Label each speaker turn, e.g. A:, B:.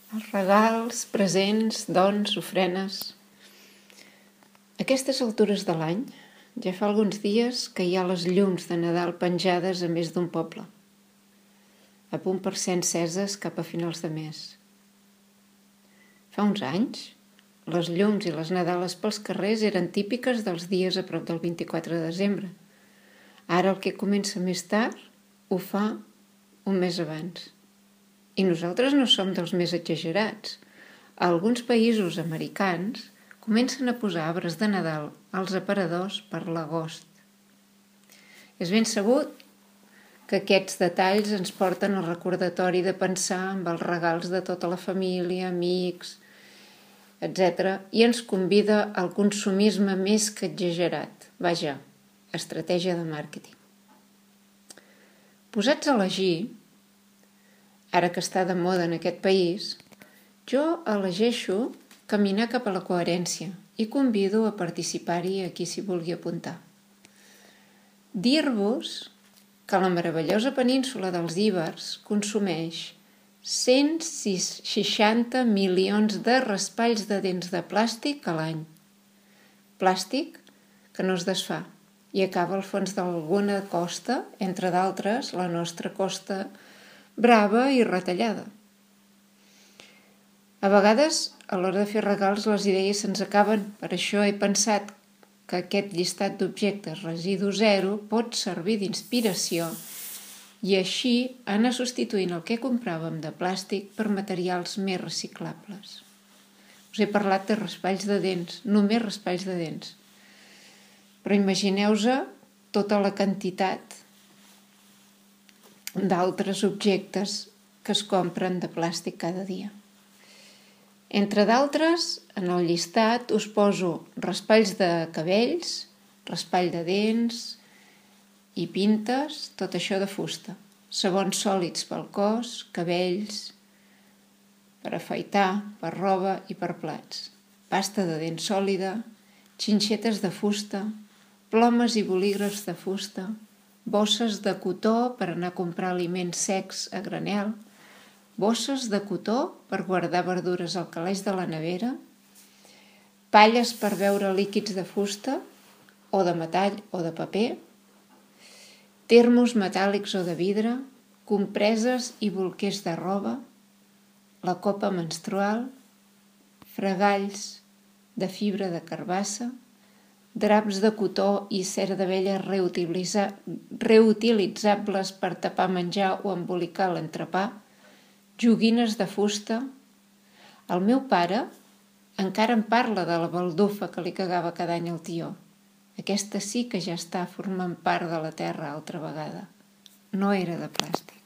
A: Els regals, presents, dons, ofrenes. A aquestes altures de l'any ja fa alguns dies que hi ha les llums de Nadal penjades a més d'un poble, a punt per ser enceses cap a finals de mes. Fa uns anys, les llums i les Nadales pels carrers eren típiques dels dies a prop del 24 de desembre. Ara el que comença més tard ho fa un mes abans. I nosaltres no som dels més exagerats. A alguns països americans comencen a posar arbres de Nadal als aparadors per l'agost. És ben sabut que aquests detalls ens porten al recordatori de pensar en els regals de tota la família, amics, etc. i ens convida al consumisme més que exagerat. Vaja, estratègia de màrqueting. Posats a elegir, ara que està de moda en aquest país, jo elegeixo caminar cap a la coherència i convido a participar-hi a qui s'hi vulgui apuntar. Dir-vos que la meravellosa península dels Ibers consumeix 160 milions de raspalls de dents de plàstic a l'any. Plàstic que no es desfà i acaba al fons d'alguna costa, entre d'altres la nostra costa brava i retallada. A vegades, a l'hora de fer regals, les idees se'ns acaben. Per això he pensat que aquest llistat d'objectes residu zero pot servir d'inspiració i així anar substituint el que compràvem de plàstic per materials més reciclables. Us he parlat de raspalls de dents, només raspalls de dents. Però imagineu-vos tota la quantitat d'altres objectes que es compren de plàstic cada dia. Entre d'altres, en el llistat us poso raspalls de cabells, raspall de dents i pintes, tot això de fusta, sabons sòlids pel cos, cabells, per afaitar, per roba i per plats, pasta de dents sòlida, xinxetes de fusta, plomes i bolígrafs de fusta, bosses de cotó per anar a comprar aliments secs a granel, bosses de cotó per guardar verdures al calaix de la nevera, palles per beure líquids de fusta o de metall o de paper, termos metàl·lics o de vidre, compreses i bolquers de roba, la copa menstrual, fregalls de fibra de carbassa, draps de cotó i cera d'abella reutilitzables per tapar menjar o embolicar l'entrepà, joguines de fusta. El meu pare encara em parla de la baldufa que li cagava cada any al tió. Aquesta sí que ja està formant part de la terra altra vegada. No era de plàstic.